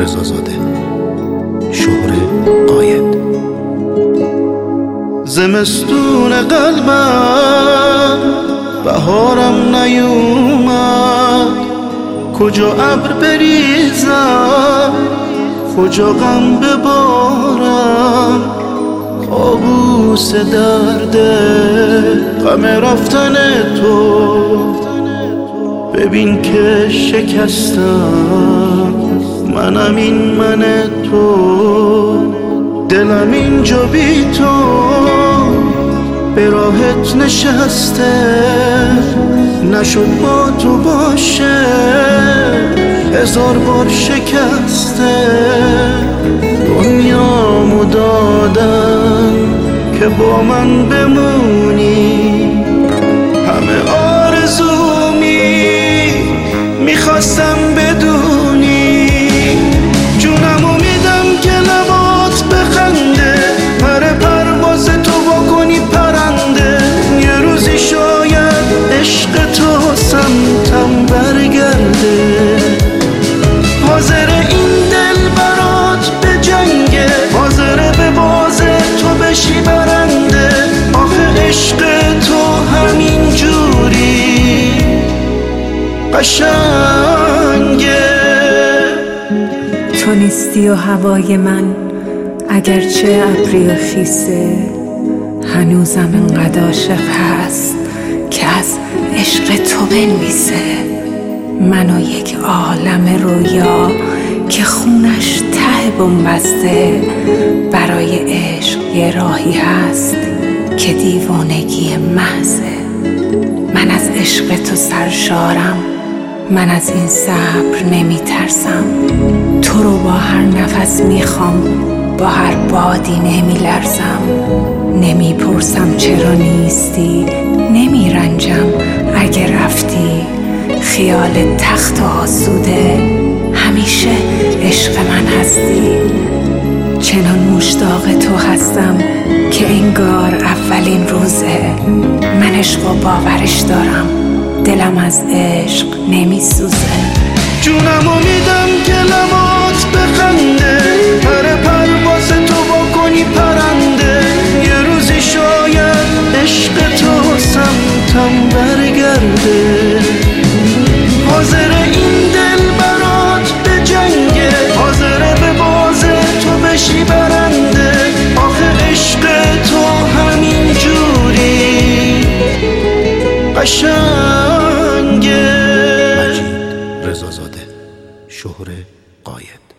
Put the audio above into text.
رضازاده، شهره قاید. زمستون قلبم بهارم نیومد، کجا ابر بریزم کجا غم ببارم، کابوس درده غم رفتن تو، ببین که شکستم منم این من تو، دلم اینجا بی تو به راحت نشسته، نشد با تو باشه هزار بار شکسته، دنیامو دادم که با من بمونی، همه آرزومی میخواستم بدونی، جونمو میدم که لبات بخنده، پر پرواز تو بکنی پرنده، یه روزی شاید عشق تو سمتم برگرده، حاضر این دل برات به جنگه، حاضر به باز تو بشی برنده، آخه عشق تو همین جوری قشنگه. تو نیستی و هوای من اگرچه ابری و خیسه، هنوزم انقدر عاشق هست که از عشق تو بنویسه، منو یک عالم رویا که خونش ته بنبسته، برای عشق یه راهی هست که دیوانگی محضه، من از عشق تو سرشارم، من از این صبر نمی ترسم، تو رو با هر نفس میخوام، با هر بادی نمی لرزم، نمی پرسم چرا نیستی، نمی رنجم اگه رفتی، خیال تخت و آسوده همیشه عشق من هستی، چنان مشتاق تو هستم که انگار اولین روزه، من عشق و باورش دارم، دلم از عشق نمی سوزه، جونمو میدم که لبات بخنده، پر پرواز تو بکنی پرنده، یه روزی شاید عشق تو سمتم برگرده، حاضر این دل برات به جنگه، حاضر به باز تو بشی برنده، آخه عشق تو همین جوری قشنگه. مجید رضازاده، شهره قاید.